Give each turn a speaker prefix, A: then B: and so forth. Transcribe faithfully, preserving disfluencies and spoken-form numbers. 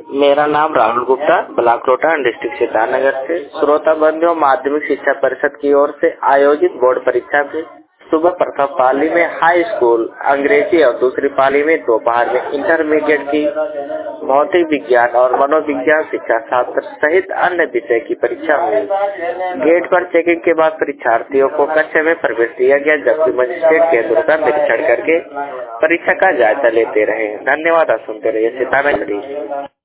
A: मेरा नाम Rahul Gupta, block Rohtan, district Siddharthnagar से। श्रोता बंधुओं, माध्यमिक शिक्षा परिषद की ओर से आयोजित बोर्ड परीक्षा में सुबह प्रथम पाली में हाई स्कूल अंग्रेजी और दूसरी पाली में दोपहर में इंटरमीडिएट की भौतिक विज्ञान और मनोविज्ञान शिक्षा छात्र सहित अन्य विषय की परीक्षा हुई। गेट पर चेकिंग के बाद परीक्षार्थियों को कक्षा में प्रवेश दिया गया, जबकि मजिस्ट्रेट केंद्र का निरीक्षण करके परीक्षा का जायजा लेते रहे। धन्यवाद। आप सुनते रहिए सितारा।